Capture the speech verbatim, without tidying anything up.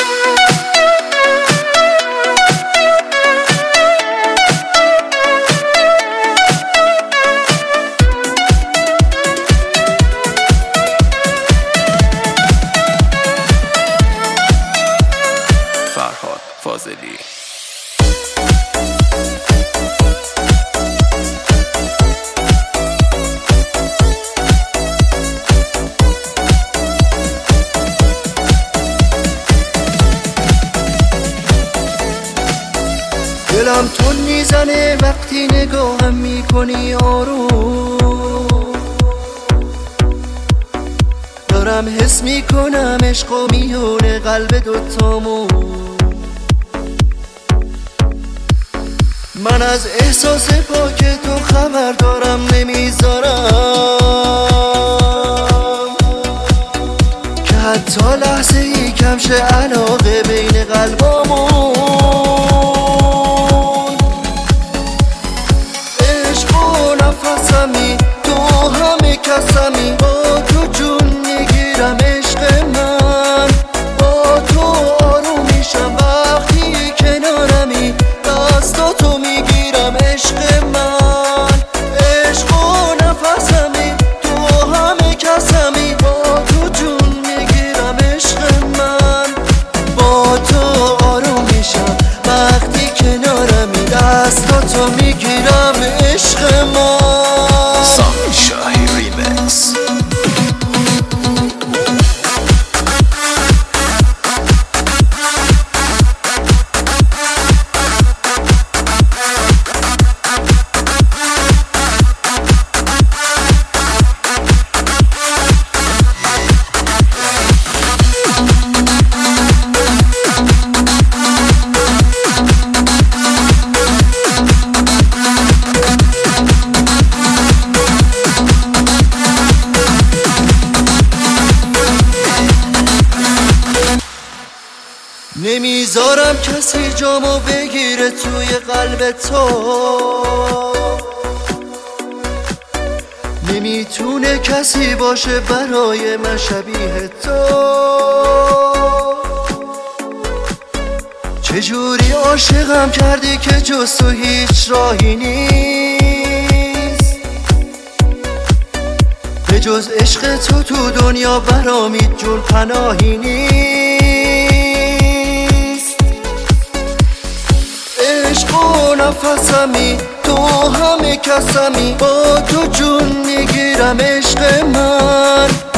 فرهاد فاضلی. دلم تون میزنه وقتی نگاهم میکنی آروم، دارم حس میکنم عشق و میونه قلب دوتامون. من از احساس پاک تو خبر دارم نمیذارم که حتی لحظه ای کم شه علاقه بین قلبامون. نفسمی تو همه کسمی، با تو جون میگیرم عشق من، با تو آروم میشم وقتی کنارمی، دستاتو میگیرم عشق من. عشق و نفسمی تو همه کسمی، با تو جون میگیرم عشق من، با تو آروم میشم وقتی کنارمی، دستاتو میگیرم عشق من. نمیذارم کسی جامو بگیره توی قلب تو، نمیتونه کسی باشه برای من شبیه تو. چجوری عاشقم کردی که جز تو هیچ راهی نیست، به جز عشق تو تو دنیا برام هیچ جون پناهی نیست. عشق و نفسمی تو همه کسمی، با تو جون میگیرم عشق من،